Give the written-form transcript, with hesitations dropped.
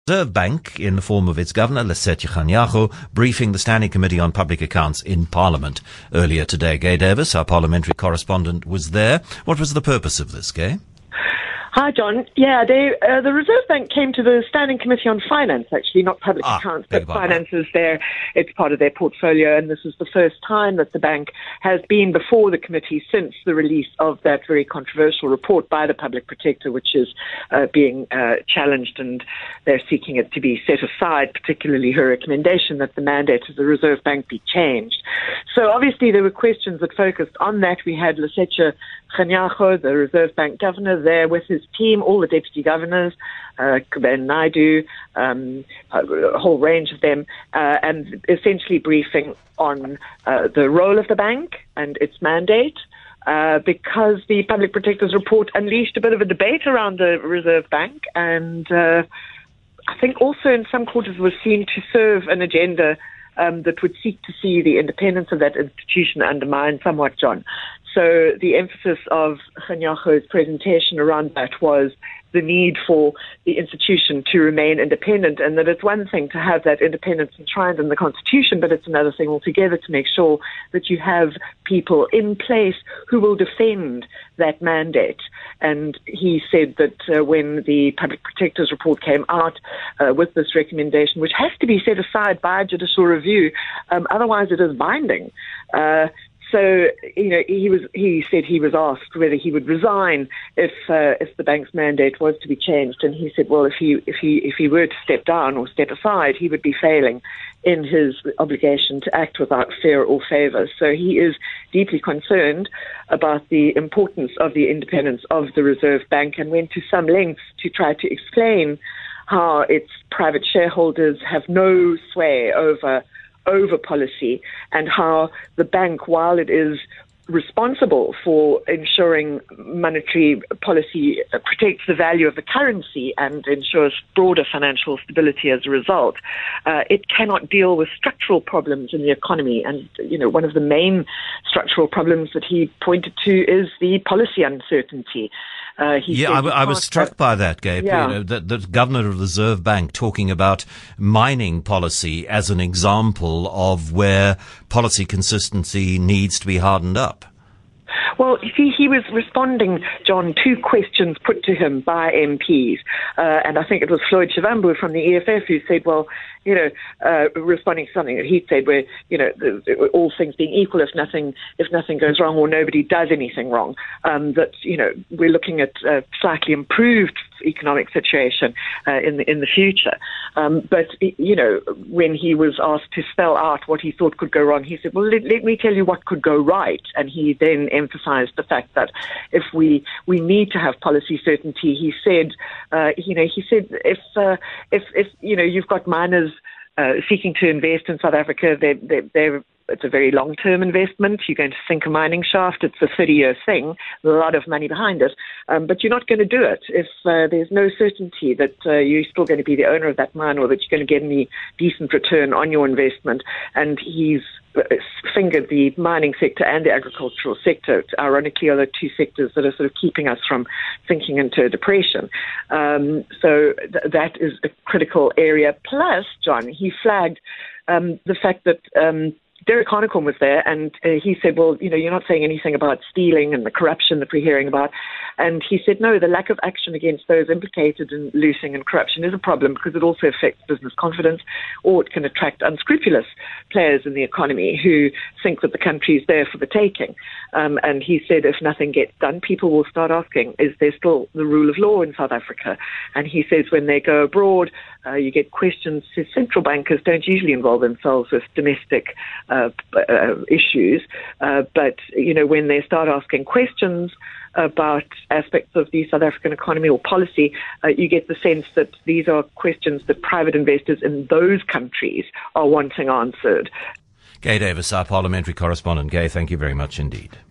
Reserve Bank, in the form of its governor, Lesetja Kganyago, briefing the Standing Committee on Public Accounts in Parliament earlier today. Gay Davis, our parliamentary correspondent, was there. What was the purpose of this, Gay? Hi, John. Yeah, the Reserve Bank came to the Standing Committee on Finance, actually, not public accounts, but finances there. It's part of their portfolio, and this is the first time that the bank has been before the committee since the release of that very controversial report by the Public Protector, which is being challenged, and they're seeking it to be set aside, particularly her recommendation that the mandate of the Reserve Bank be changed. So obviously there were questions that focused on that. We had Lesetja Kganyago, the Reserve Bank governor, there with his team, all the deputy governors, Ben Naidu, a whole range of them, and essentially briefing on the role of the bank and its mandate. Because the Public Protector's report unleashed a bit of a debate around the Reserve Bank, and I think also in some quarters was seen to serve an agenda that would seek to see the independence of that institution undermined somewhat, John. So the emphasis of Kganyago's presentation around that was the need for the institution to remain independent, and that it's one thing to have that independence enshrined in the Constitution, but it's another thing altogether to make sure that you have people in place who will defend that mandate. And he said that when the Public Protector's report came out with this recommendation, which has to be set aside by judicial review, otherwise it is binding. So, he said he was asked whether he would resign if the bank's mandate was to be changed, and he said, well, if he were to step down or step aside, he would be failing in his obligation to act without fear or favour. So he is deeply concerned about the importance of the independence of the Reserve Bank, and went to some lengths to try to explain how its private shareholders have no sway over policy, and how the bank, while it is responsible for ensuring monetary policy protects the value of the currency and ensures broader financial stability as a result, it cannot deal with structural problems in the economy. And, one of the main structural problems that he pointed to is the policy uncertainty. I was struck by that, Gabe. Yeah. The governor of the Reserve Bank talking about mining policy as an example of where policy consistency needs to be hardened up. Well, you see, he was responding, John, to questions put to him by MPs. And I think it was Floyd Shivambu from the EFF who said, well, responding to something that he said where, all things being equal, if nothing goes wrong or nobody does anything wrong, that, we're looking at a slightly improved economic situation in the future. But when he was asked to spell out what he thought could go wrong, he said, well, let me tell you what could go right. And he then emphasized the fact that if we need to have policy certainty, he said, if you've got miners seeking to invest in South Africa, it's a very long-term investment. You're going to sink a mining shaft. It's a 30-year thing, a lot of money behind it. But you're not going to do it if there's no certainty that you're still going to be the owner of that mine, or that you're going to get any decent return on your investment. And he's fingered the mining sector and the agricultural sector, ironically, are the two sectors that are sort of keeping us from sinking into depression. So that is a critical area. Plus, John, he flagged the fact that Derek Hanekom was there, and he said, well, you're not saying anything about stealing and the corruption that we're hearing about. And he said, no, the lack of action against those implicated in looting and corruption is a problem, because it also affects business confidence, or it can attract unscrupulous players in the economy who think that the country is there for the taking. And he said, if nothing gets done, people will start asking, is there still the rule of law in South Africa? And he says when they go abroad, you get questions. Central bankers don't usually involve themselves with domestic issues, but when they start asking questions about aspects of the South African economy or policy, you get the sense that these are questions that private investors in those countries are wanting answered. Gay Davis, our parliamentary correspondent. Gay, thank you very much indeed.